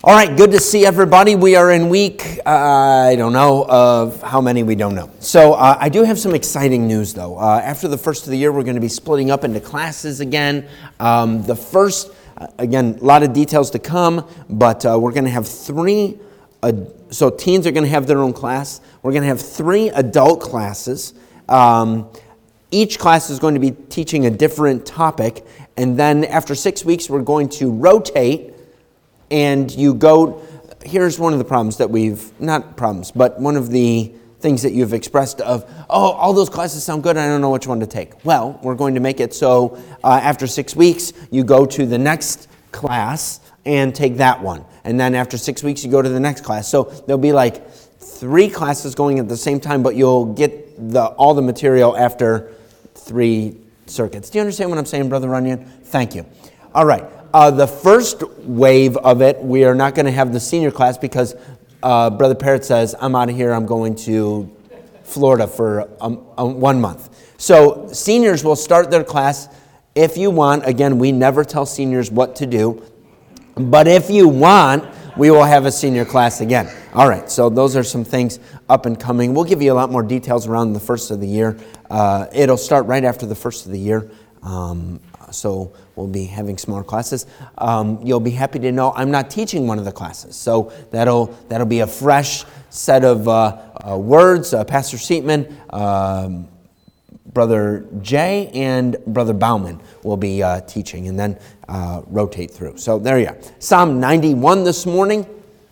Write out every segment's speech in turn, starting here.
All right, good to see everybody. We are in week, I don't know, of how many we don't know. So I do have some exciting news, though. After the first of the year, we're going to be splitting up into classes again. The first, again, a lot of details to come, but we're going to have three, so teens are going to have their own class. We're going to have three adult classes. Each class is going to be teaching a different topic, and then after 6 weeks, we're going to rotate. And you go, here's one of the problems that not problems, but one of the things that you've expressed of, all those classes sound good, I don't know which one to take. Well, we're going to make it so after 6 weeks, you go to the next class and take that one. And then after 6 weeks, you go to the next class. So there'll be like 3 classes going at the same time, but you'll get all the material after 3 circuits. Do you understand what I'm saying, Brother Runyon? Thank you. All right. The first wave of it, we are not going to have the senior class because Brother Parrott says, I'm out of here, I'm going to Florida for 1 month. So seniors will start their class if you want. Again, we never tell seniors what to do. But if you want, we will have a senior class again. All right, so those are some things up and coming. We'll give you a lot more details around the first of the year. It'll start right after the first of the year. So we'll be having smaller classes. You'll be happy to know I'm not teaching one of the classes. So that'll be a fresh set of words. Pastor Seatman, Brother Jay, and Brother Bauman will be teaching and then rotate through. So there you are. Psalm 91 this morning.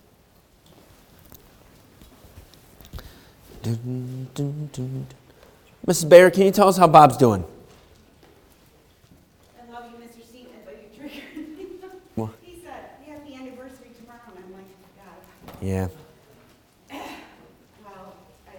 Mrs. Bayer, can you tell us how Bob's doing? Yeah. Well,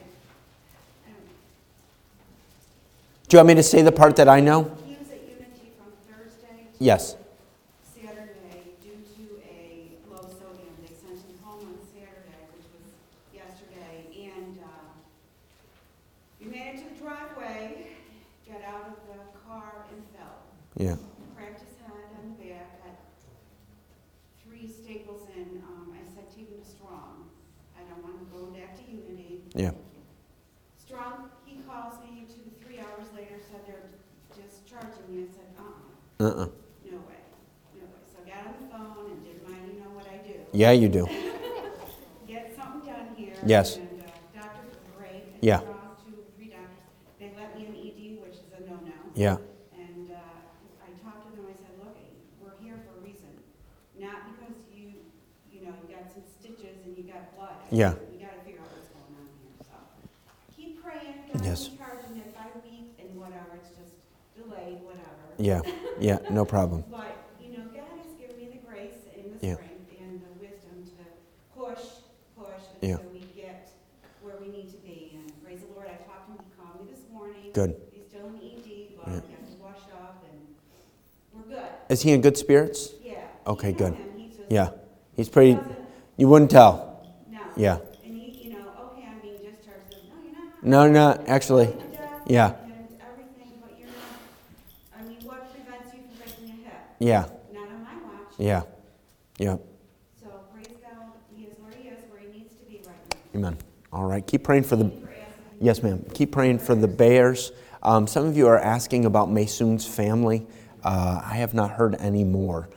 Do you want me to say the part that I know? He was at Unity from Thursday to Yes. Saturday due to a low sodium. They sent him home on Saturday, which was yesterday, and he made it to the driveway, got out of the car, and fell. Yeah. Cracked his head on the back, had 3 staples in. I said, take him to Strong. I don't want him going back to Unity. Yeah. Strong, he calls me 3 hours later, said they're discharging me. I said, No way. No way. So I got on the phone and did my, you know what I do. Yeah, you do. Get something done here. Yes. And doctors were great. And Yeah. Strong, 2 or 3 doctors. They let me in ED, which is a no-no. Yeah. And I talked to them. I said, look, we're here for a reason. Not because you got some stitches and you got blood. Yeah. You got to figure out what's going on here. So keep praying. God Yes. is charging it by week and whatever. It's just delayed, whatever. Yeah. Yeah, no problem. But, God has given me the grace and the Yeah. strength and the wisdom to push Yeah. until we get where we need to be. And praise the Lord, I talked to him. He called me this morning. Good. He's still in ED, but Yeah. he has to wash up, and we're good. Is he in good spirits? Yeah. Okay, You know good. him. He's just, Yeah. He's pretty, doesn't- you wouldn't tell. No. Yeah. And he, okay, I'm being discharged. No, you're not. No, no, actually. Yeah. And everything, but you're not. What prevents you from breaking your hip? Yeah. Not on my watch. Yeah. Yeah. So praise God, he is, where he needs to be right now. Amen. All right. Keep praying for the... Thank you for asking. Yes, ma'am. Keep praying for the Bears. Some of you are asking about Maysoon's family. I have not heard any more.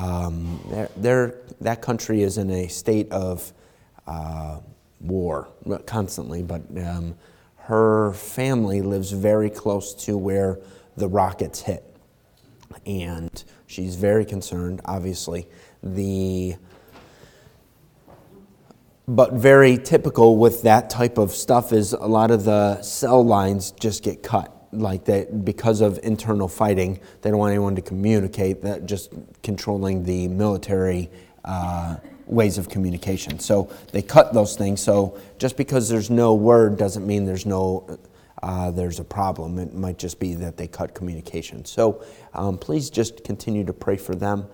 That country is in a state of war constantly, but her family lives very close to where the rockets hit. And she's very concerned, obviously. But very typical with that type of stuff is a lot of the cell lines just get cut. Like that, because of internal fighting, they don't want anyone to communicate. That just controlling the military ways of communication. So they cut those things. So just because there's no word doesn't mean there's a problem. It might just be that they cut communication. So please just continue to pray for them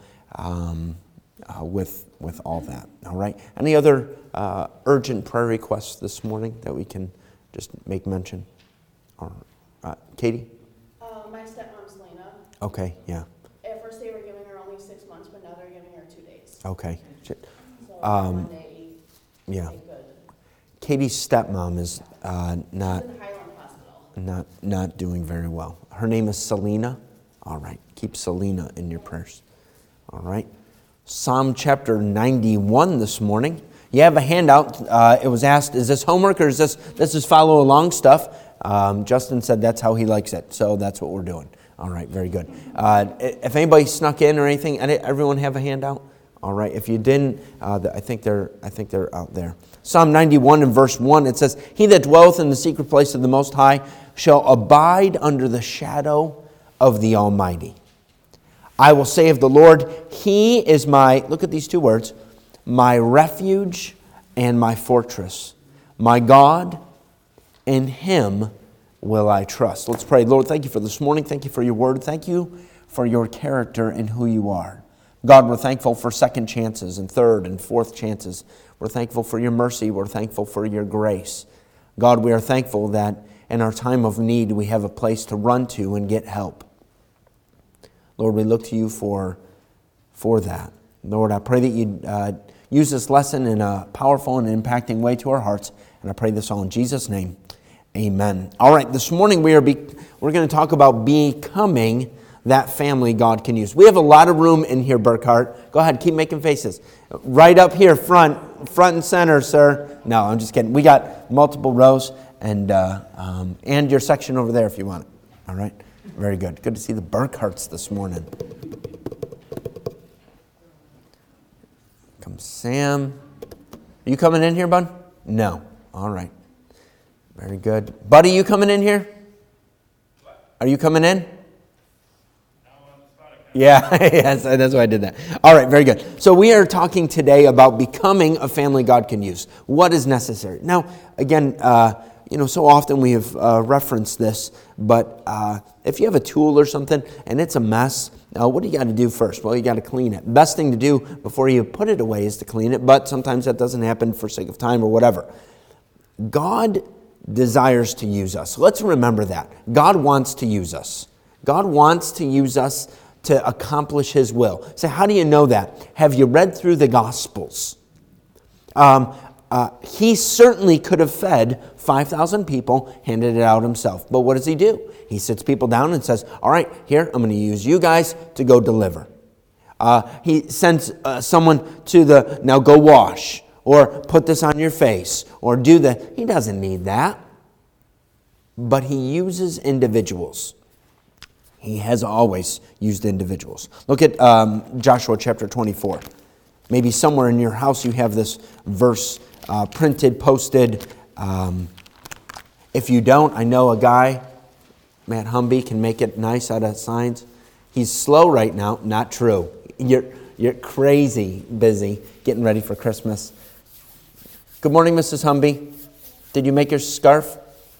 with all that. All right. Any other urgent prayer requests this morning that we can just make mention? Or Katie? My stepmom's Lena. Okay, yeah. At first they were giving her only 6 months, but now they're giving her 2 days. Okay. So Monday, Yeah. they could. Katie's stepmom is not She's in Highland Hospital. not doing very well. Her name is Selena. All right. Keep Selena in your prayers. All right. Psalm chapter 91 this morning. You have a handout. It was asked, is this homework or is this is follow along stuff? Justin said that's how he likes it, so that's what we're doing. All right, very good. If anybody snuck in or anything, everyone have a handout? All right, if you didn't, I think they're out there. Psalm 91 and verse 1, it says, "He that dwelleth in the secret place of the Most High shall abide under the shadow of the Almighty. I will say of the Lord, He is my," look at these two words, "my refuge and my fortress, my God, in Him will I trust." Let's pray. Lord, thank you for this morning. Thank you for your word. Thank you for your character and who you are. God, we're thankful for second chances and third and fourth chances. We're thankful for your mercy. We're thankful for your grace. God, we are thankful that in our time of need, we have a place to run to and get help. Lord, we look to you for that. Lord, I pray that you'd use this lesson in a powerful and impacting way to our hearts. And I pray this all in Jesus' name. Amen. All right, this morning we're going to talk about becoming that family God can use. We have a lot of room in here, Burkhart. Go ahead, keep making faces. Right up here, front and center, sir. No, I'm just kidding. We got multiple rows and your section over there if you want it. All right, very good. Good to see the Burkharts this morning. Come, Sam. Are you coming in here, bud? No. All right. Very good. Buddy, you coming in here? Are you coming in? Yeah, yes, that's why I did that. All right, very good. So we are talking today about becoming a family God can use. What is necessary? Now, again, so often we have referenced this, but if you have a tool or something and it's a mess, what do you got to do first? Well, you got to clean it. Best thing to do before you put it away is to clean it, but sometimes that doesn't happen for sake of time or whatever. God desires to use us. Let's remember that. God wants to use us. God wants to use us to accomplish His will. So how do you know that? Have you read through the Gospels? He certainly could have fed 5,000 people, handed it out Himself. But what does He do? He sits people down and says, all right, here, I'm going to use you guys to go deliver. He sends someone to now go wash, or put this on your face, or do that. He doesn't need that. But He uses individuals. He has always used individuals. Look at Joshua chapter 24. Maybe somewhere in your house you have this verse printed, posted. If you don't, I know a guy, Matt Humby, can make it nice out of signs. He's slow right now. Not true. You're crazy busy getting ready for Christmas. Good morning, Mrs. Humby. Did you make your scarf?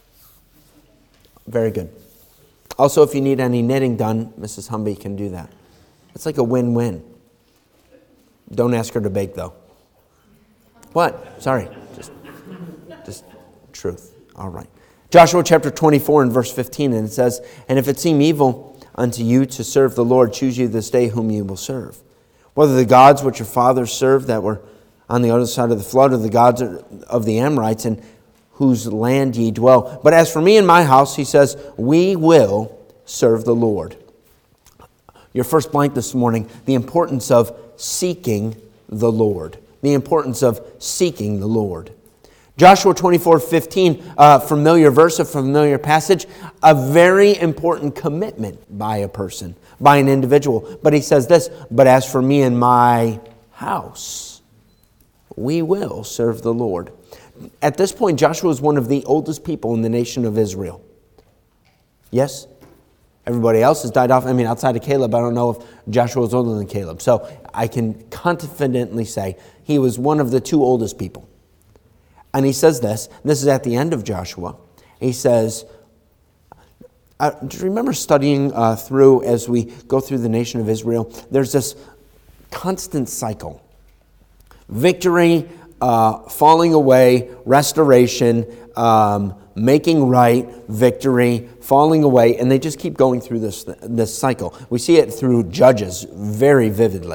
Very good. Also, if you need any knitting done, Mrs. Humby can do that. It's like a win-win. Don't ask her to bake, though. What? Sorry. Just truth. All right. Joshua chapter 24 and verse 15, and it says, "And if it seem evil unto you to serve the Lord, choose you this day whom you will serve. Whether the gods which your fathers served that were on the other side of the flood, or the gods of the Amorites, in whose land ye dwell. But as for me and my house," he says, "we will serve the Lord." Your first blank this morning, the importance of seeking the Lord. The importance of seeking the Lord. Joshua 24:15, a familiar verse, a familiar passage, a very important commitment by a person, by an individual. But he says this, "But as for me and my house, we will serve the Lord." At this point, Joshua is one of the oldest people in the nation of Israel. Yes? Everybody else has died off. I mean, outside of Caleb, I don't know if Joshua was older than Caleb. So I can confidently say he was one of the two oldest people. And he says this is at the end of Joshua. He says, do you remember studying through, as we go through the nation of Israel, there's this constant cycle. Victory, falling away, restoration, making right, victory, falling away, and they just keep going through this cycle. We see it through Judges very vividly.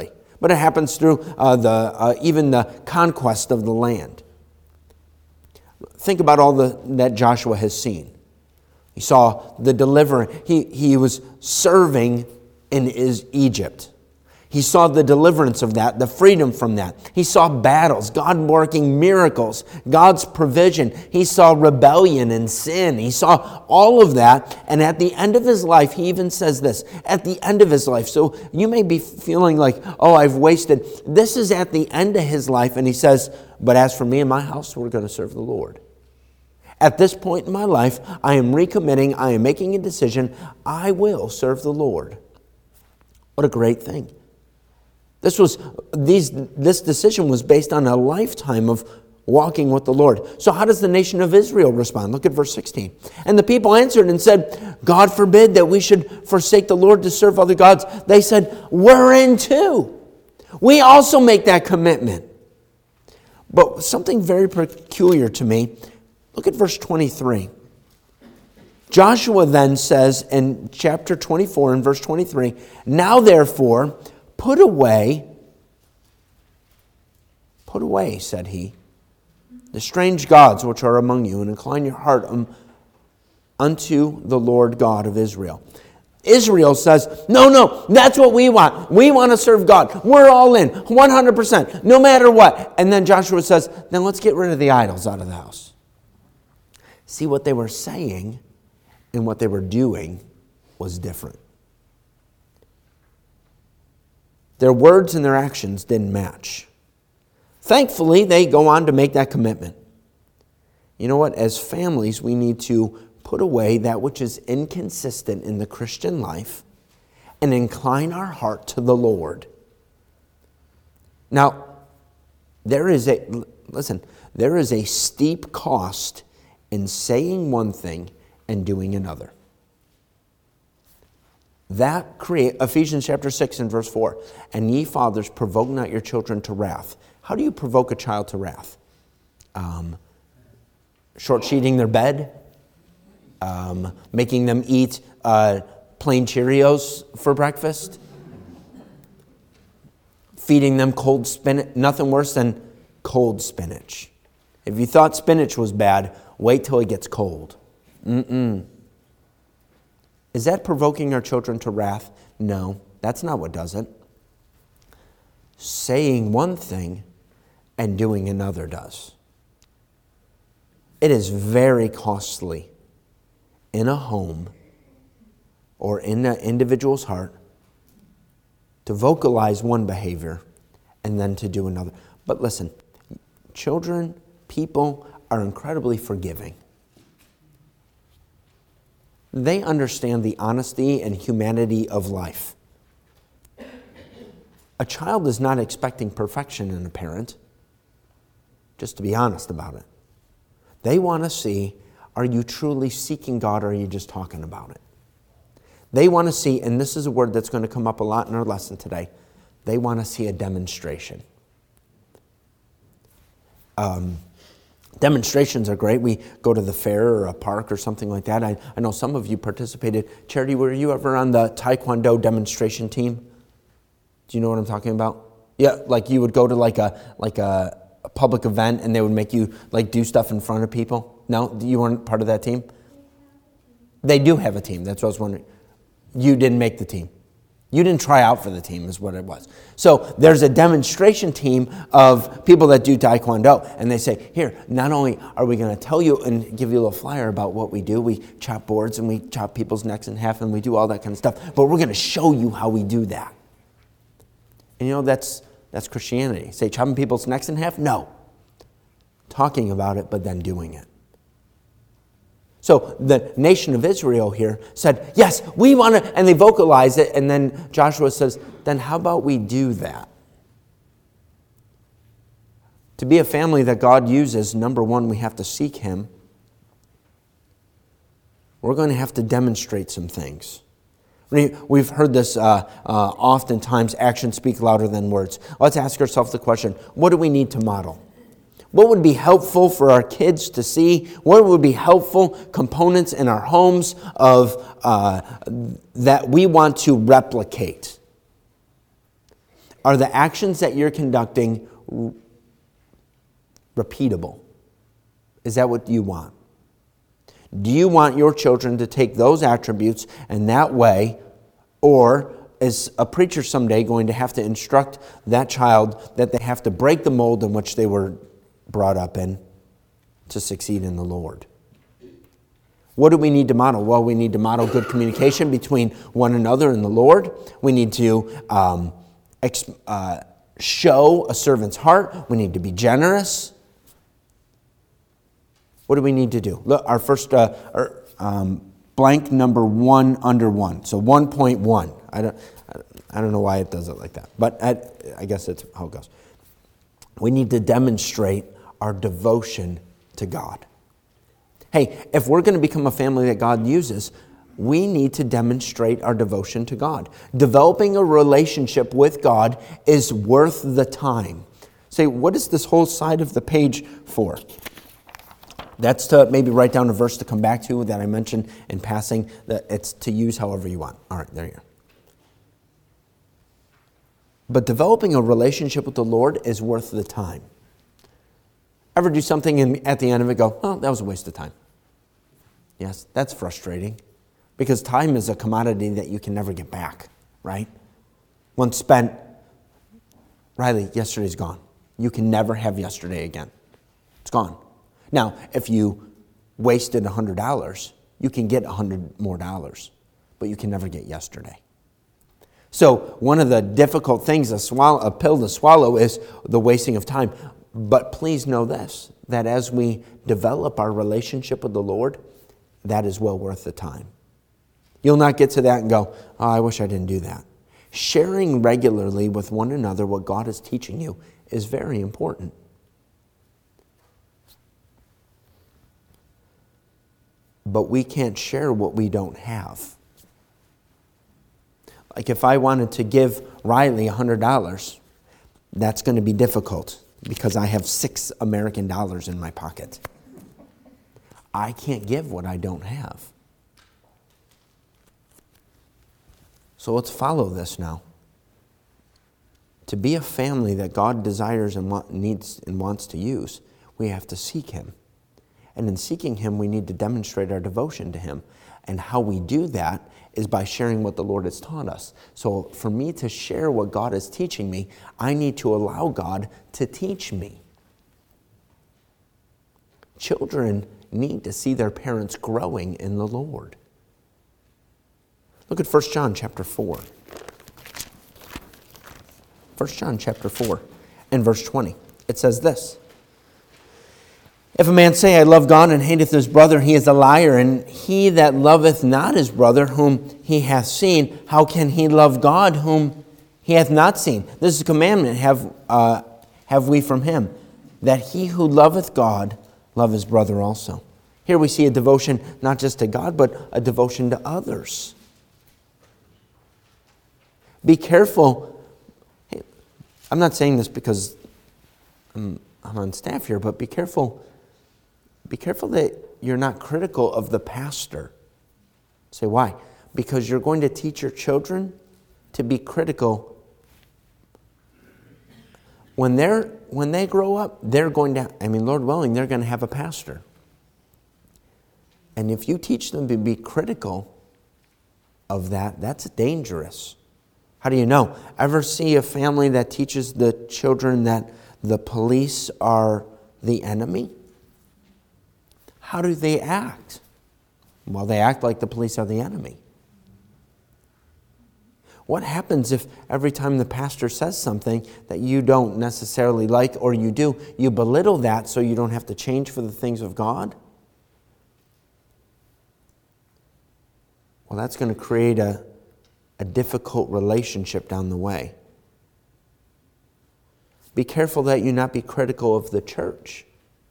but it happens through even the conquest of the land. Think about all that Joshua has seen. He saw the deliverance. He was serving in Egypt. He saw the deliverance of that, the freedom from that. He saw battles, God working miracles, God's provision. He saw rebellion and sin. He saw all of that. And at the end of his life, he even says this, at the end of his life. So you may be feeling like, oh, I've wasted. This is at the end of his life. And he says, but as for me and my house, we're going to serve the Lord. At this point in my life, I am recommitting. I am making a decision. I will serve the Lord. What a great thing. This decision was based on a lifetime of walking with the Lord. So how does the nation of Israel respond? Look at verse 16. And the people answered and said, God forbid that we should forsake the Lord to serve other gods. They said, we're in too. We also make that commitment. But something very peculiar to me, look at verse 23. Joshua then says in chapter 24 and verse 23, now therefore, put away, said he, the strange gods which are among you, and incline your heart unto the Lord God of Israel. Israel says, no, that's what we want. We want to serve God. We're all in, 100%, no matter what. And then Joshua says, then let's get rid of the idols out of the house. See, what they were saying and what they were doing was different. Their words and their actions didn't match. Thankfully, they go on to make that commitment. You know what? As families, we need to put away that which is inconsistent in the Christian life and incline our heart to the Lord. Now, there is a steep cost in saying one thing and doing another. That Ephesians chapter 6 and verse 4. And ye fathers, provoke not your children to wrath. How do you provoke a child to wrath? Short-sheeting their bed? Making them eat plain Cheerios for breakfast? Feeding them cold spinach? Nothing worse than cold spinach. If you thought spinach was bad, wait till it gets cold. Is that provoking our children to wrath? No, that's not what does it. Saying one thing and doing another does. It is very costly in a home or in an individual's heart to vocalize one behavior and then to do another. But listen, children, people are incredibly forgiving. They understand the honesty and humanity of life. A child is not expecting perfection in a parent, just to be honest about it. They want to see, are you truly seeking God or are you just talking about it? They want to see, and this is a word that's going to come up a lot in our lesson today, they want to see a demonstration. Demonstrations are great. We go to the fair or a park or something like that. I know some of you participated. Charity, were you ever on the Taekwondo demonstration team? Do you know what I'm talking about? Yeah, like you would go to like a public event and they would make you like do stuff in front of people? No? You weren't part of that team? They do have a team. That's what I was wondering. You didn't make the team. You didn't try out for the team is what it was. So there's a demonstration team of people that do Taekwondo. And they say, here, not only are we going to tell you and give you a little flyer about what we do, we chop boards and we chop people's necks in half and we do all that kind of stuff, but we're going to show you how we do that. And you know, that's Christianity. Say chopping people's necks in half? No. Talking about it, but then doing it. So the nation of Israel here said, yes, we want to, and they vocalize it, and then Joshua says, then how about we do that? To be a family that God uses, number one, we have to seek Him. We're going to have to demonstrate some things. We've heard this oftentimes, actions speak louder than words. Let's ask ourselves the question, what do we need to model? What would be helpful for our kids to see? What would be helpful components in our homes of that we want to replicate? Are the actions that you're conducting repeatable? Is that what you want? Do you want your children to take those attributes and that way, or is a preacher someday going to have to instruct that child that they have to break the mold in which they were brought up in to succeed in the Lord? What do we need to model? Well, we need to model good communication between one another and the Lord. We need to show a servant's heart. We need to be generous. What do we need to do? Look, our first blank number 1 under 1. So 1.1. I don't know why it does it like that, but I guess it's how it goes. We need to demonstrate our devotion to God. Hey, if we're going to become a family that God uses, we need to demonstrate our devotion to God. Developing a relationship with God is worth the time. Say, what is this whole side of the page for? That's to maybe write down a verse to come back to that I mentioned in passing. That it's to use however you want. All right, there you go. But developing a relationship with the Lord is worth the time. Ever do something and at the end of it go, oh, that was a waste of time? Yes, that's frustrating. Because time is a commodity that you can never get back, right? Once spent, Riley, yesterday's gone. You can never have yesterday again. It's gone. Now, if you wasted $100, you can get $100 more, but you can never get yesterday. So one of the difficult things, a pill to swallow, is the wasting of time. But please know this, that as we develop our relationship with the Lord, that is well worth the time. You'll not get to that and go, oh, I wish I didn't do that. Sharing regularly with one another what God is teaching you is very important. But we can't share what we don't have. Like if I wanted to give Riley $100, that's going to be difficult because I have 6 American dollars in my pocket. I can't give what I don't have. So let's follow this now. To be a family that God desires and needs and wants to use, we have to seek Him. And in seeking Him, we need to demonstrate our devotion to Him. And how we do that is by sharing what the Lord has taught us. So for me to share what God is teaching me, I need to allow God to teach me. Children need to see their parents growing in the Lord. Look at 1 John chapter 4. 1 John chapter 4 and verse 20. It says this. If a man say, I love God and hateth his brother, he is a liar. And he that loveth not his brother whom he hath seen, how can he love God whom he hath not seen? This is a commandment have we from him, that he who loveth God love his brother also. Here we see a devotion not just to God, but a devotion to others. Be careful. Hey, I'm not saying this because I'm on staff here, but be careful. Be careful that you're not critical of the pastor. Say, why? Because you're going to teach your children to be critical. When they grow up, they're going to, Lord willing, they're going to have a pastor. And if you teach them to be critical of that, that's dangerous. How do you know? Ever see a family that teaches the children that the police are the enemy? How do they act? Well, they act like the police are the enemy. What happens if every time the pastor says something that you don't necessarily like, or you do, you belittle that so you don't have to change for the things of God? Well, that's going to create a difficult relationship down the way. Be careful that you not be critical of the church.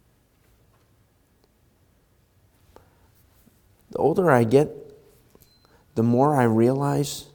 The older I get, the more I realize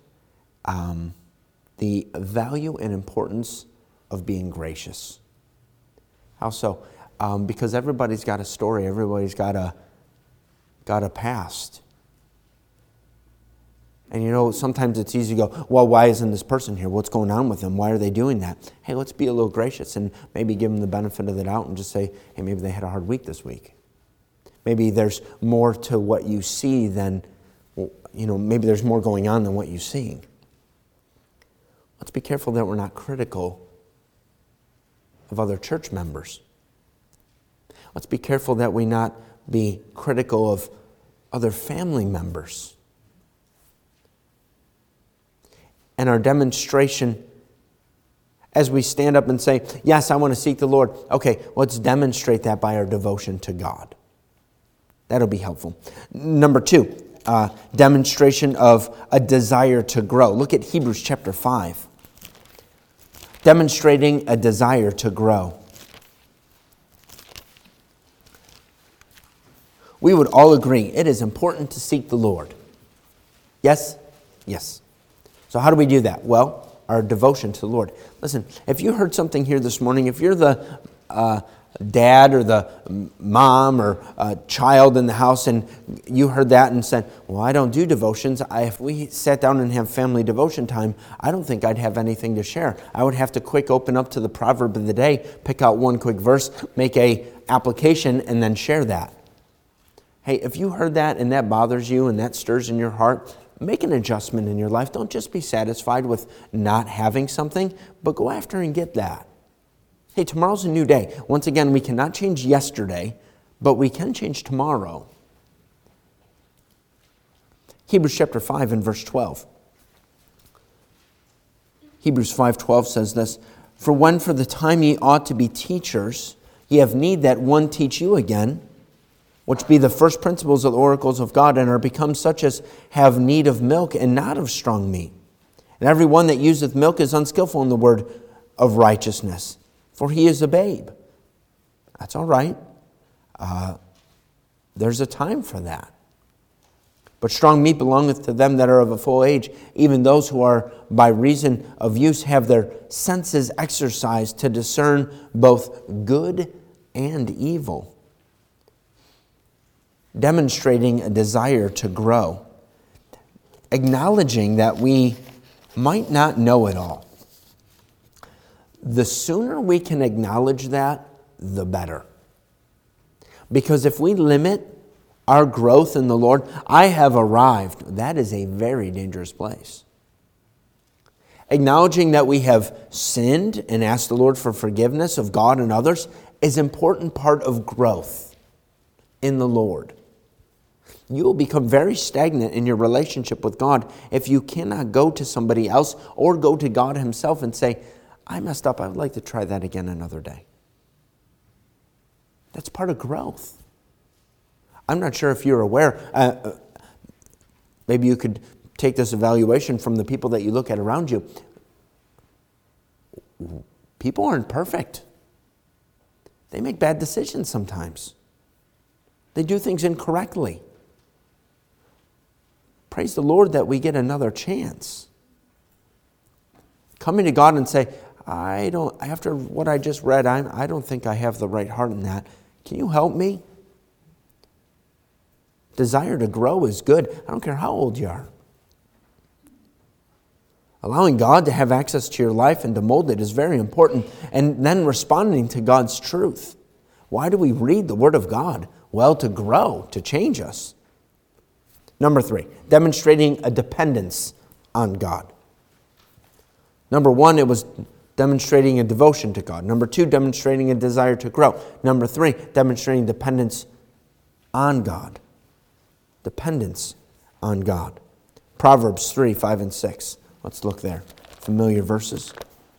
the value and importance of being gracious. How so? Because everybody's got a story. Everybody's got a past. And sometimes it's easy to go, well, why isn't this person here? What's going on with them? Why are they doing that? Hey, let's be a little gracious and maybe give them the benefit of the doubt and just say, hey, maybe they had a hard week this week. Maybe there's more to what you see than, maybe there's more going on than what you're seeing. Let's be careful that we're not critical of other church members. Let's be careful that we not be critical of other family members. And our demonstration, as we stand up and say, yes, I want to seek the Lord. Okay, let's demonstrate that by our devotion to God. That'll be helpful. Number 2, demonstration of a desire to grow. Look at Hebrews chapter 5. Demonstrating a desire to grow. We would all agree it is important to seek the Lord. Yes? Yes. So how do we do that? Well, our devotion to the Lord. Listen, if you heard something here this morning, if you're the dad or the mom or child in the house and you heard that and said, well, I don't do devotions. If we sat down and have family devotion time, I don't think I'd have anything to share. I would have to quick open up to the proverb of the day, pick out one quick verse, make a application, and then share that. Hey, if you heard that and that bothers you and that stirs in your heart, make an adjustment in your life. Don't just be satisfied with not having something, but go after and get that. Hey, tomorrow's a new day. Once again, we cannot change yesterday, but we can change tomorrow. Hebrews chapter 5 and verse 12. Hebrews 5:12 says this, for when for the time ye ought to be teachers, ye have need that one teach you again, which be the first principles of the oracles of God, and are become such as have need of milk and not of strong meat. And every one that useth milk is unskillful in the word of righteousness, for he is a babe. That's all right. There's a time for that. But strong meat belongeth to them that are of a full age, even those who are by reason of use have their senses exercised to discern both good and evil. Demonstrating a desire to grow, acknowledging that we might not know it all. The sooner we can acknowledge that, the better. Because if we limit our growth in the Lord, I have arrived, that is a very dangerous place. Acknowledging that we have sinned and asked the Lord for forgiveness of God and others is an important part of growth in the Lord. You will become very stagnant in your relationship with God if you cannot go to somebody else or go to God himself and say, I messed up, I would like to try that again another day. That's part of growth. I'm not sure if you're aware, maybe you could take this evaluation from the people that you look at around you. People aren't perfect. They make bad decisions sometimes. They do things incorrectly. Praise the Lord that we get another chance. Coming to God and say, after what I just read, I don't think I have the right heart in that. Can you help me? Desire to grow is good. I don't care how old you are. Allowing God to have access to your life and to mold it is very important. And then responding to God's truth. Why do we read the Word of God? Well, to grow, to change us. Number 3, demonstrating a dependence on God. Number 1, it was demonstrating a devotion to God. Number 2, demonstrating a desire to grow. Number 3, demonstrating dependence on God. Dependence on God. Proverbs 3, 5, and 6. Let's look there. Familiar verses.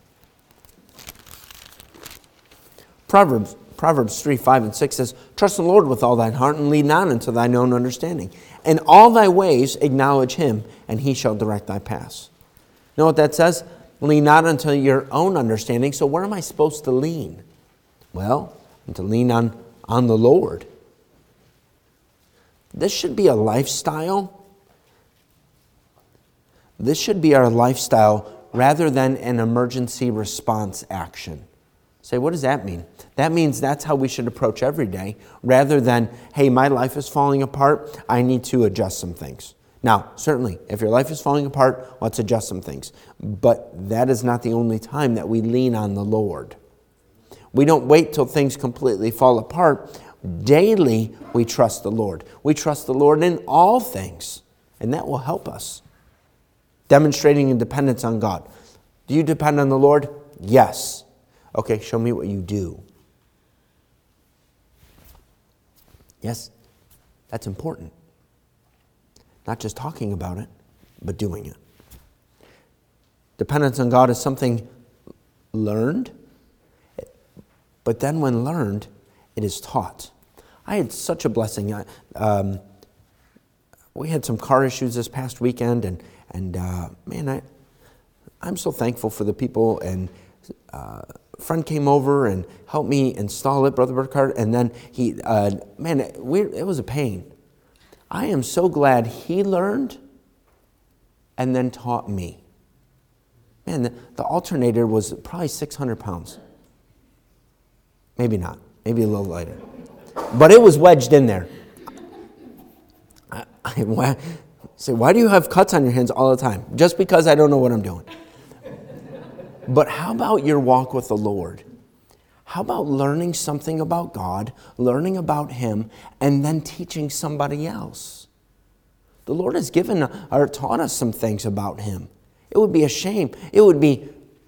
Proverbs 3, 5, and 6 says, trust in the Lord with all thine heart, and lean not unto thine own understanding. In all thy ways acknowledge him, and he shall direct thy paths. You know what that says? Lean not unto your own understanding. So where am I supposed to lean? Well, I'm to lean on the Lord. This should be a lifestyle. This should be our lifestyle rather than an emergency response action. Say, what does that mean? That means that's how we should approach every day, rather than, hey, my life is falling apart, I need to adjust some things. Now, certainly, if your life is falling apart, let's adjust some things. But that is not the only time that we lean on the Lord. We don't wait till things completely fall apart. Daily, we trust the Lord. We trust the Lord in all things, and that will help us. Demonstrating dependence on God. Do you depend on the Lord? Yes. Okay, show me what you do. Yes, that's important. Not just talking about it, but doing it. Dependence on God is something learned, but then when learned, it is taught. I had such a blessing. We had some car issues this past weekend, and man, I'm so thankful for the people. And a friend came over and helped me install it, Brother Burkhardt, and then it was a pain. I am so glad he learned and then taught me. Man, the alternator was probably 600 pounds. Maybe not. Maybe a little lighter. But it was wedged in there. I say, why do you have cuts on your hands all the time? Just because I don't know what I'm doing. But how about your walk with the Lord? How about learning something about God, learning about Him, and then teaching somebody else? The Lord has given or taught us some things about Him. It would be a shame. It would be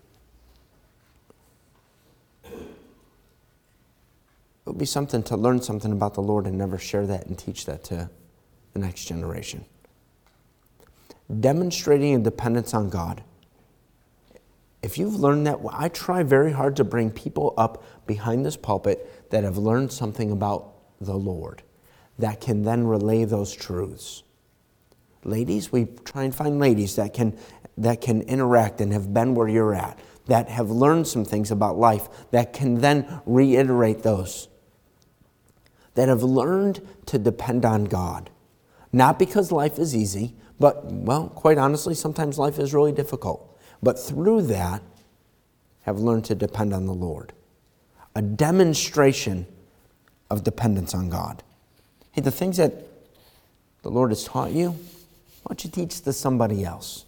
something to learn something about the Lord and never share that and teach that to the next generation. Demonstrating a dependence on God. If you've learned that, I try very hard to bring people up behind this pulpit that have learned something about the Lord that can then relay those truths. Ladies, we try and find ladies that can interact and have been where you're at, that have learned some things about life, that can then reiterate those, that have learned to depend on God. Not because life is easy, but, well, quite honestly, sometimes life is really difficult. But through that, have learned to depend on the Lord. A demonstration of dependence on God. Hey, the things that the Lord has taught you, why don't you teach to somebody else?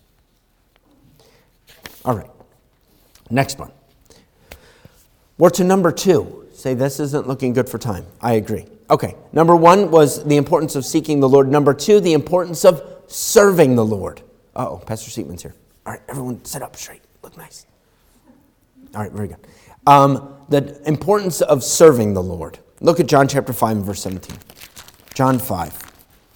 All right, next one. We're to number 2. Say, this isn't looking good for time. I agree. Okay, number 1 was the importance of seeking the Lord. Number 2, the importance of serving the Lord. Uh-oh, Pastor Seatman's here. All right, everyone sit up straight. Look nice. All right, very good. The importance of serving the Lord. Look at John chapter 5 and verse 17. John 5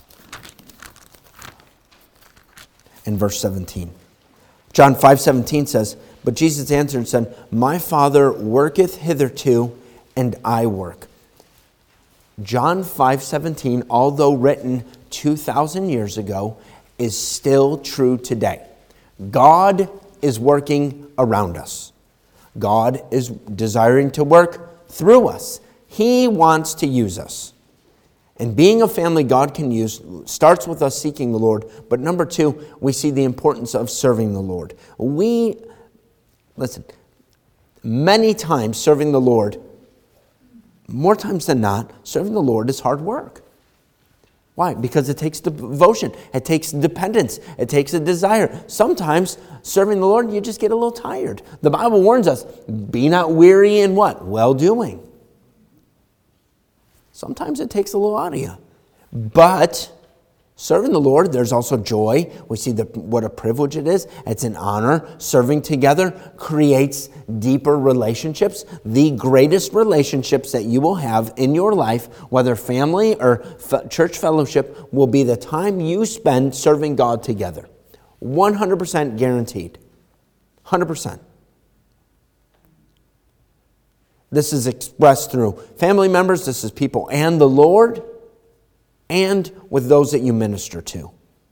and verse 17. John 5:17 says, but Jesus answered and said, my Father worketh hitherto, and I work. John 5:17, although written 2,000 years ago, is still true today. God is working around us. God is desiring to work through us. He wants to use us. And being a family God can use starts with us seeking the Lord. But number 2, we see the importance of serving the Lord. Listen, many times serving the Lord, more times than not, serving the Lord is hard work. Why? Because it takes devotion. It takes dependence. It takes a desire. Sometimes serving the Lord, you just get a little tired. The Bible warns us, be not weary in what? Well-doing. Sometimes it takes a little out of you. But serving the Lord, there's also joy. We see what a privilege it is. It's an honor. Serving together creates deeper relationships. The greatest relationships that you will have in your life, whether family or church fellowship, will be the time you spend serving God together. 100% guaranteed. 100%. This is expressed through family members. This is people and the Lord, and with those that you minister to.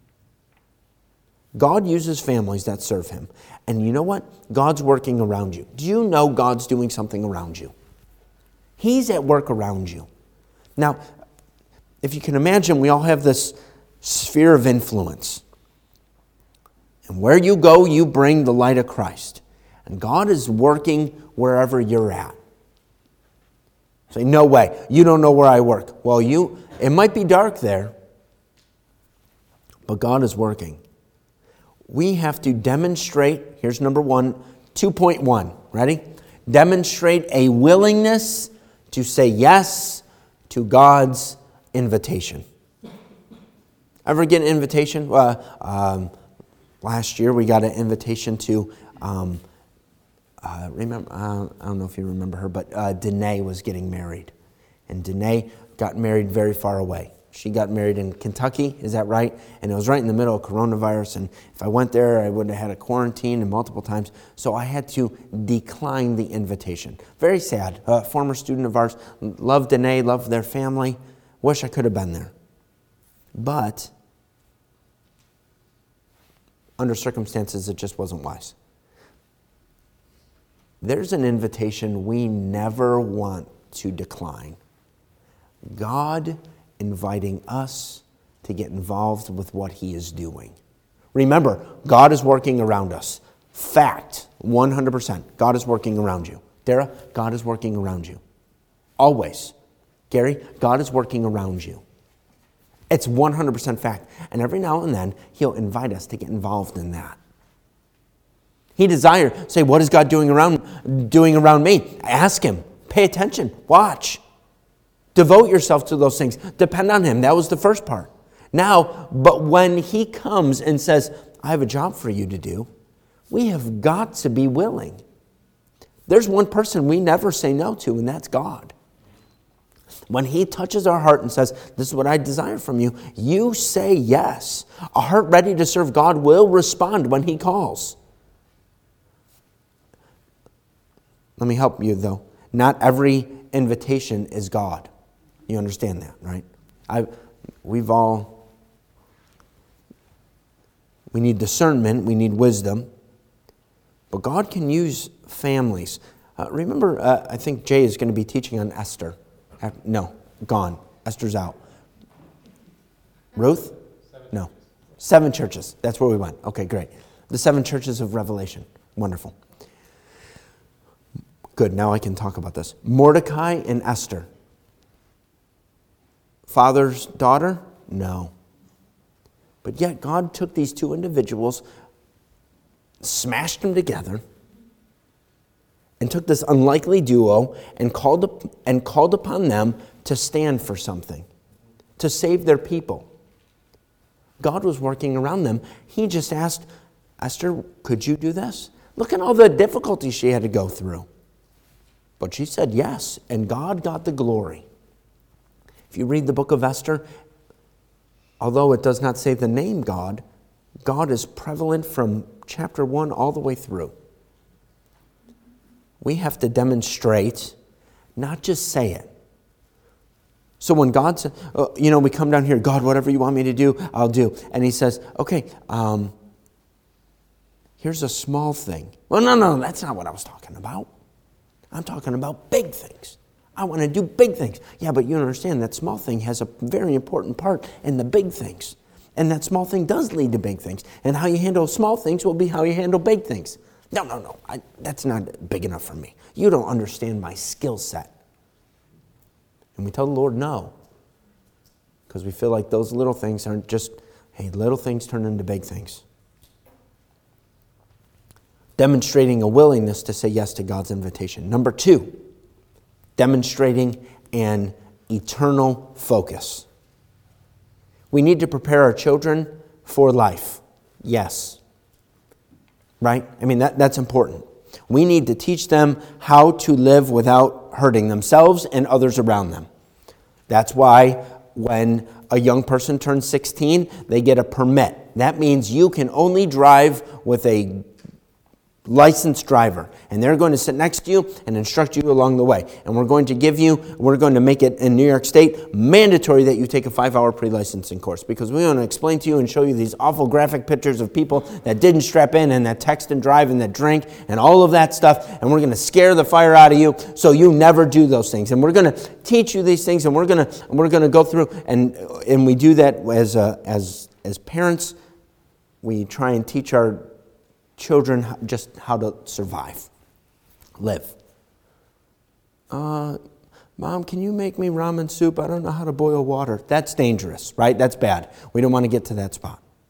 God uses families that serve Him. And you know what? God's working around you. Do you know God's doing something around you? He's at work around you. Now, if you can imagine, we all have this sphere of influence. And where you go, you bring the light of Christ. And God is working wherever you're at. Say, no way, you don't know where I work. Well, it might be dark there, but God is working. We have to demonstrate, here's number 1, 2.1, ready? Demonstrate a willingness to say yes to God's invitation. Ever get an invitation? Last year we got an invitation to, remember, I don't know if you remember her, but Danae was getting married. And Danae got married very far away. She got married in Kentucky, is that right? And it was right in the middle of coronavirus, and if I went there, I would have had a quarantine and multiple times. So I had to decline the invitation. Very sad. A former student of ours, loved Danae, loved their family. Wish I could have been there. But under circumstances, it just wasn't wise. There's an invitation we never want to decline. God inviting us to get involved with what He is doing. Remember, God is working around us. Fact, 100%. God is working around you. Dara, God is working around you. Always. Gary, God is working around you. It's 100% fact. And every now and then, He'll invite us to get involved in that. He desires, say, what is God doing around me? Ask Him. Pay attention. Watch. Devote yourself to those things. Depend on Him. That was the first part. Now, but when He comes and says, I have a job for you to do, we have got to be willing. There's one person we never say no to, and that's God. When He touches our heart and says, this is what I desire from you, you say yes. A heart ready to serve God will respond when He calls. Let me help you, though. Not every invitation is God. You understand that, right? We need discernment, we need wisdom, but God can use families. Remember, I think Jay is going to be teaching on Esther. No, gone. Esther's out. Ruth? No. 7 churches. That's where we went. Okay, great. The 7 churches of Revelation. Wonderful. Good, now I can talk about this. Mordecai and Esther. Father's daughter? No. But yet God took these 2 individuals, smashed them together, and took this unlikely duo and called upon them to stand for something, to save their people. God was working around them. He just asked, Esther, could you do this? Look at all the difficulties she had to go through. But she said yes, and God got the glory. If you read the book of Esther, although it does not say the name God, God is prevalent from chapter 1 all the way through. We have to demonstrate, not just say it. So when God says, we come down here, God, whatever you want me to do, I'll do. And He says, okay, here's a small thing. Well, no, that's not what I was talking about. I'm talking about big things. I want to do big things. Yeah, but you understand that small thing has a very important part in the big things. And that small thing does lead to big things. And how you handle small things will be how you handle big things. No. That's not big enough for me. You don't understand my skill set. And we tell the Lord no. Because we feel like those little things aren't just, hey, little things turn into big things. Demonstrating a willingness to say yes to God's invitation. Number 2, demonstrating an eternal focus. We need to prepare our children for life. Yes. Right? I mean, that's important. We need to teach them how to live without hurting themselves and others around them. That's why when a young person turns 16, they get a permit. That means you can only drive with a licensed driver, and they're going to sit next to you and instruct you along the way. And we're going to make it in New York State mandatory that you take a 5-hour pre-licensing course, because we want to explain to you and show you these awful graphic pictures of people that didn't strap in and that text and drive and that drink and all of that stuff, and we're going to scare the fire out of you so you never do those things. And we're going to teach you these things, and we're going to go through, and we do that as parents. We try and teach our children just how to survive, live. Mom, can you make me ramen soup? I don't know how to boil water. That's dangerous, right? That's bad. We don't want to get to that spot.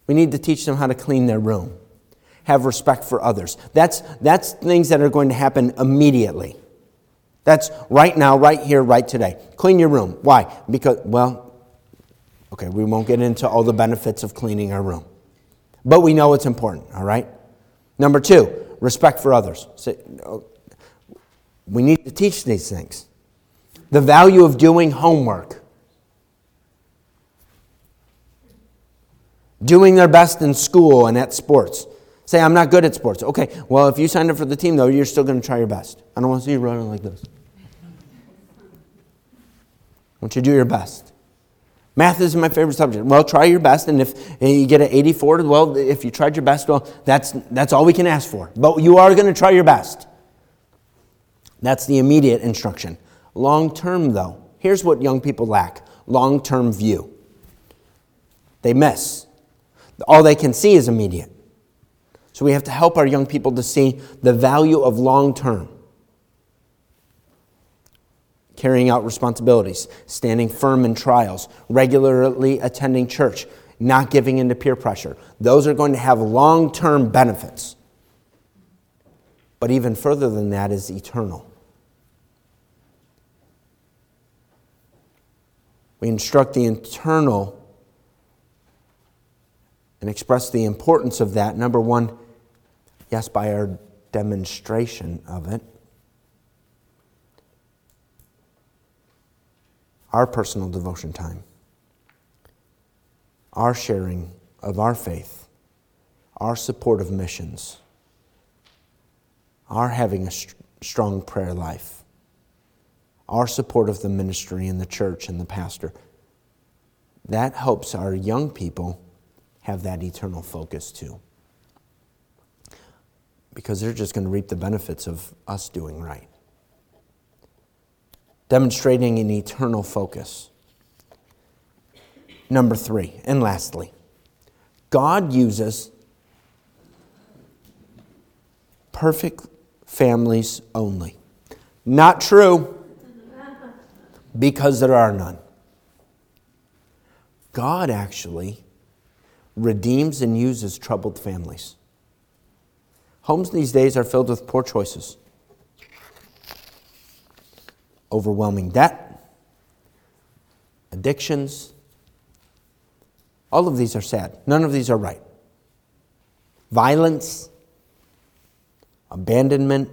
We need to teach them how to clean their room, have respect for others. That's things that are going to happen immediately. That's right now, right here, right today. Clean your room. Why? Because, okay, we won't get into all the benefits of cleaning our room. But we know it's important, all right? Number 2, respect for others. We need to teach these things. The value of doing homework. Doing their best in school and at sports. Say, I'm not good at sports. Okay, well, if you signed up for the team, though, you're still going to try your best. I don't want to see you running like this. I want you to do your best. Math isn't my favorite subject. Well, try your best, and if you get an 84, well, if you tried your best, well, that's all we can ask for. But you are going to try your best. That's the immediate instruction. Long-term, though, here's what young people lack. Long-term view. They miss. All they can see is immediate. So we have to help our young people to see the value of long-term. Carrying out responsibilities, standing firm in trials, regularly attending church, not giving in to peer pressure. Those are going to have long-term benefits. But even further than that is eternal. We instruct the internal and express the importance of that. Number 1, yes, by our demonstration of it. Our personal devotion time. Our sharing of our faith. Our support of missions. Our having a strong prayer life. Our support of the ministry and the church and the pastor. That helps our young people have that eternal focus too. Because they're just going to reap the benefits of us doing right. Demonstrating an eternal focus. Number 3, and lastly, God uses perfect families only. Not true, because there are none. God actually redeems and uses troubled families. Homes these days are filled with poor choices. Overwhelming debt, addictions. All of these are sad. None of these are right. Violence, abandonment,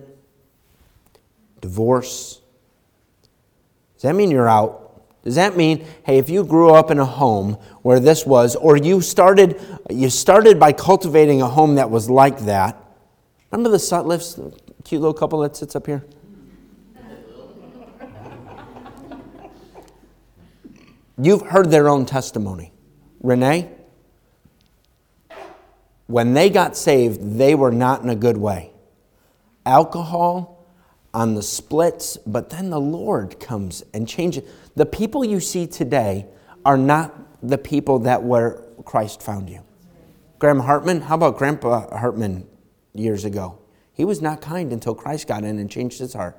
divorce. Does that mean you're out? Does that mean, hey, if you grew up in a home where this was, or you started by cultivating a home that was like that? Remember the Sutliffs, the cute little couple that sits up here? You've heard their own testimony. Renee, when they got saved, they were not in a good way. Alcohol on the splits, but then the Lord comes and changes. The people you see today are not the people that where Christ found you. Graham Hartman, how about Grandpa Hartman years ago? He was not kind until Christ got in and changed his heart.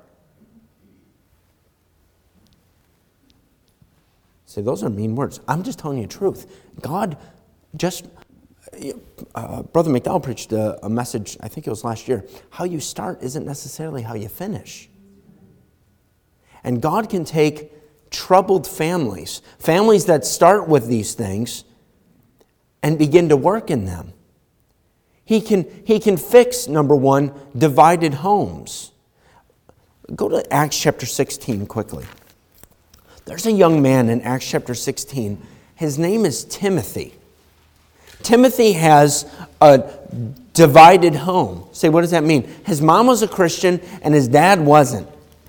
See, those are mean words. I'm just telling you the truth. God just... Brother McDowell preached a message, I think it was last year. How you start isn't necessarily how you finish. And God can take troubled families that start with these things, and begin to work in them. He can fix, number 1, divided homes. Go to Acts chapter 16 quickly. There's a young man in Acts chapter 16. His name is Timothy. Timothy has a divided home. Say, what does that mean? His mom was a Christian and his dad wasn't.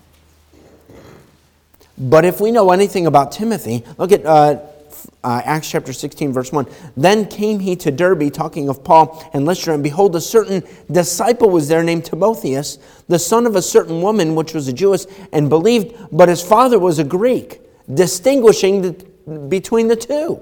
But if we know anything about Timothy, look at Acts chapter 16, verse 1. Then came he to Derbe, talking of Paul and Lystra, and behold, a certain disciple was there named Timotheus, the son of a certain woman, which was a Jewess, and believed, but his father was a Greek, distinguishing between the two.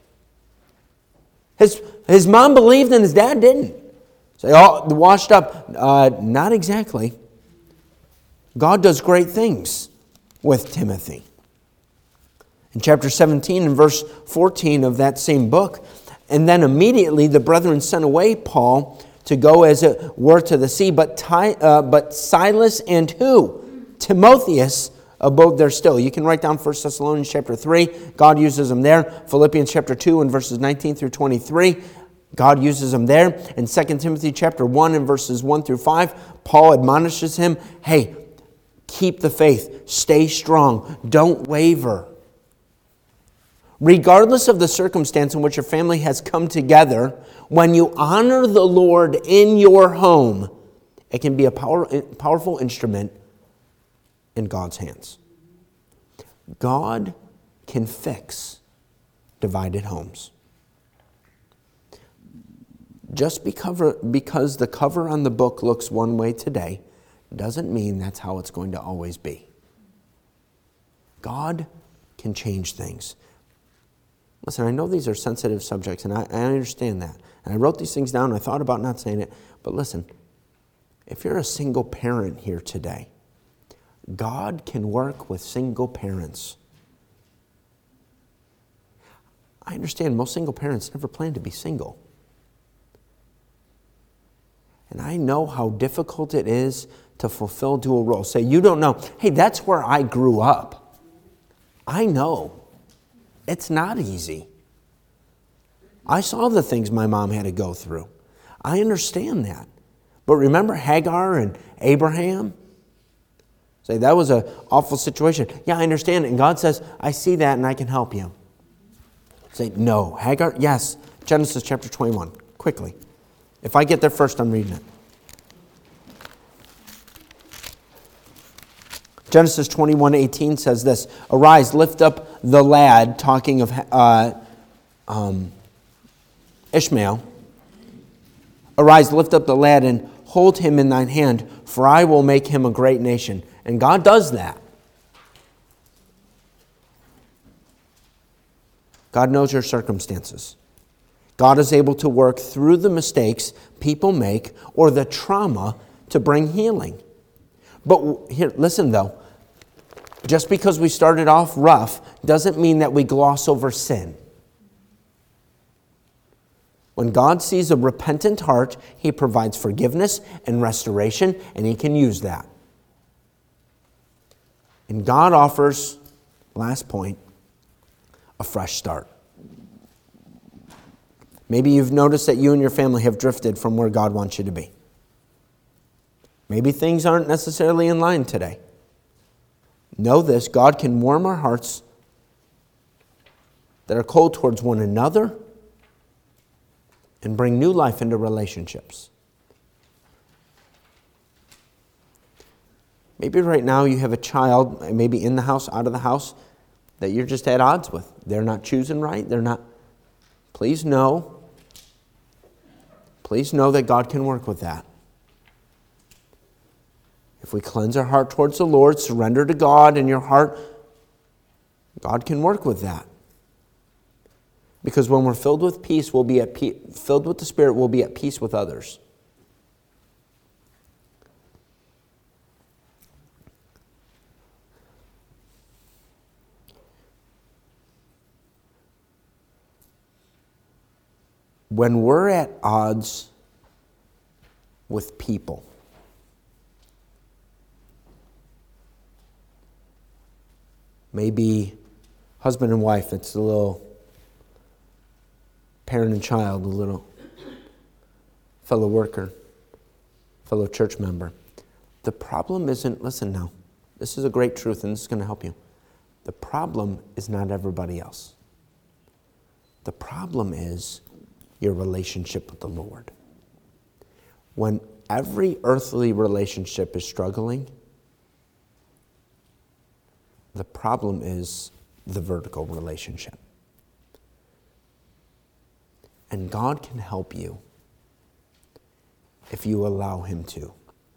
His mom believed and his dad didn't. Say, oh, washed up. Not exactly. God does great things with Timothy. In chapter 17 and verse 14 of that same book, And then immediately the brethren sent away Paul to go as it were to the sea. But Silas and who? Timotheus abode there still. You can write down 1 Thessalonians chapter 3. God uses them there. Philippians chapter 2 and verses 19 through 23. God uses them there. In 2 Timothy chapter 1 and verses 1 through 5, Paul admonishes him, hey, keep the faith. Stay strong. Don't waver. Regardless of the circumstance in which your family has come together, when you honor the Lord in your home, it can be a powerful instrument in God's hands. God can fix divided homes. Just because the cover on the book looks one way today doesn't mean that's how it's going to always be. God can change things. Listen, I know these are sensitive subjects, and I understand that. And I wrote these things down, and I thought about not saying it. But listen, if you're a single parent here today, God can work with single parents. I understand most single parents never plan to be single. And I know how difficult it is to fulfill dual roles. Say, you don't know. Hey, that's where I grew up. I know. It's not easy. I saw the things my mom had to go through. I understand that. But remember Hagar and Abraham? Say, that was an awful situation. Yeah, I understand it. And God says, I see that and I can help you. Say, no. Hagar, yes. Genesis chapter 21. Quickly. If I get there first, I'm reading it. Genesis 21:18 says this, arise, lift up the lad, talking of Ishmael. Arise, lift up the lad and hold him in thine hand, for I will make him a great nation. And God does that. God knows your circumstances. God is able to work through the mistakes people make or the trauma to bring healing. But here, listen though. Just because we started off rough doesn't mean that we gloss over sin. When God sees a repentant heart, He provides forgiveness and restoration, and He can use that. And God offers, last point, a fresh start. Maybe you've noticed that you and your family have drifted from where God wants you to be. Maybe things aren't necessarily in line today. Know this, God can warm our hearts that are cold towards one another and bring new life into relationships. Maybe right now you have a child, maybe in the house, out of the house, that you're just at odds with. They're not choosing right. They're not. Please know that God can work with that. If we cleanse our heart towards the Lord, surrender to God in your heart, God can work with that. Because when we're filled with peace, we'll be at peace. Filled with the Spirit, we'll be at peace with others. When we're at odds with people, maybe husband and wife, it's a little parent and child, a little fellow worker, fellow church member. The problem isn't, listen now, this is a great truth and this is going to help you. The problem is not everybody else. The problem is your relationship with the Lord. When every earthly relationship is struggling, the problem is the vertical relationship. And God can help you if you allow Him to.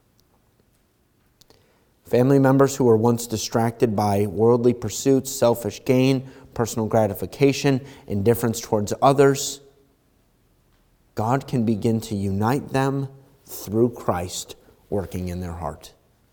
Family members who were once distracted by worldly pursuits, selfish gain, personal gratification, indifference towards others, God can begin to unite them through Christ working in their heart.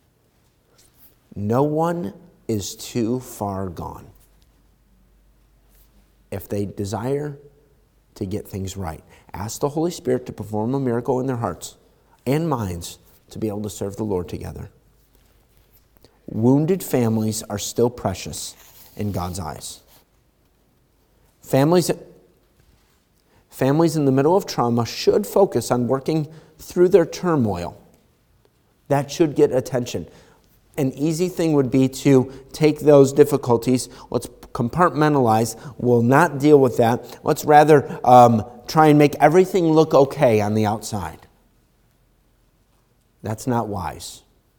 No one is too far gone if they desire to get things right. Ask the Holy Spirit to perform a miracle in their hearts and minds to be able to serve the Lord together. Wounded families are still precious in God's eyes. Families in the middle of trauma should focus on working through their turmoil. That should get attention. An easy thing would be to take those difficulties, let's compartmentalize, we'll not deal with that. Let's rather try and make everything look okay on the outside. That's not wise.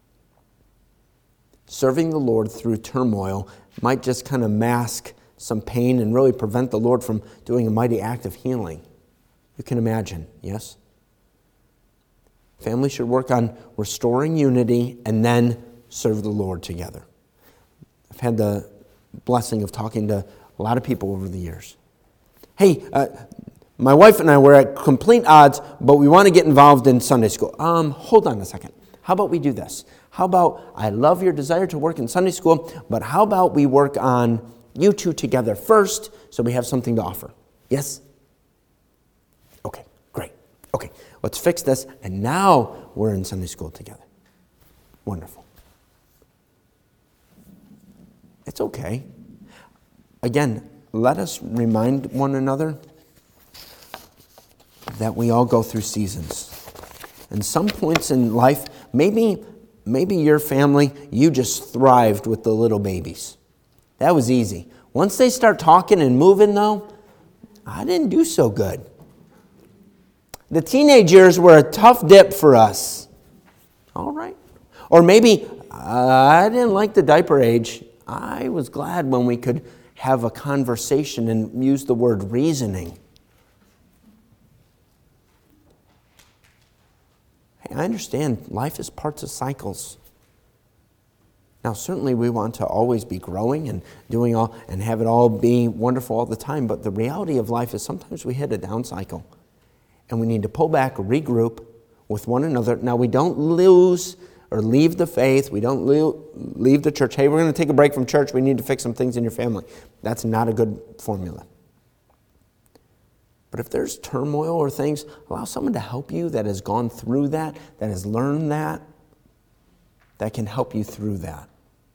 Serving the Lord through turmoil might just kind of mask some pain and really prevent the Lord from doing a mighty act of healing. You can imagine, yes? Families should work on restoring unity and then serve the Lord together. I've had the blessing of talking to a lot of people over the years. Hey, my wife and I were at complete odds, but we want to get involved in Sunday school. Hold on a second. How about we do this? How about, I love your desire to work in Sunday school, but how about we work on you two together first so we have something to offer? Yes? Okay, great. Okay, let's fix this, and now we're in Sunday school together. Wonderful. It's okay. Again, let us remind one another that we all go through seasons. And some points in life, maybe your family, you just thrived with the little babies. That was easy. Once they start talking and moving, though, I didn't do so good. The teenage years were a tough dip for us. All right. Or maybe I didn't like the diaper age. I was glad when we could have a conversation and use the word reasoning. Hey, I understand life is parts of cycles. Now, certainly we want to always be growing and doing all and have it all be wonderful all the time, but the reality of life is sometimes we hit a down cycle and we need to pull back, regroup with one another. Now, we don't lose or leave the faith. We don't leave the church. Hey, we're going to take a break from church. We need to fix some things in your family. That's not a good formula. But if there's turmoil or things, allow someone to help you that has gone through that has learned that can help you through that.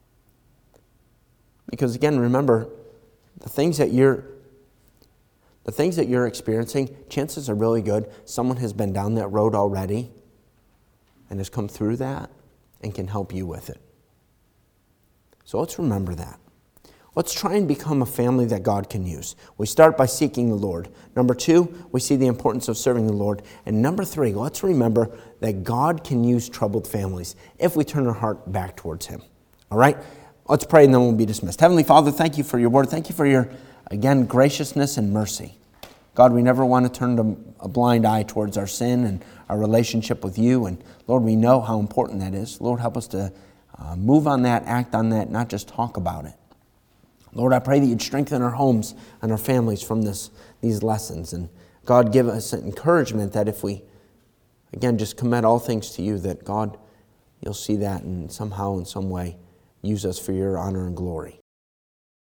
Because again, remember, the things that you're experiencing, chances are really good someone has been down that road already and has come through that and can help you with it. So let's remember that. Let's try and become a family that God can use. We start by seeking the Lord. Number 2, we see the importance of serving the Lord. And number 3, let's remember that God can use troubled families if we turn our heart back towards Him. All right? Let's pray and then we'll be dismissed. Heavenly Father, thank you for your word. Thank you for your, again, graciousness and mercy. God, we never want to turn a blind eye towards our sin and our relationship with you. And Lord, we know how important that is. Lord, help us to move on that, act on that, not just talk about it. Lord, I pray that you'd strengthen our homes and our families from these lessons. And God, give us an encouragement that if we, again, just commit all things to you, that God, you'll see that and somehow, in some way, use us for your honor and glory.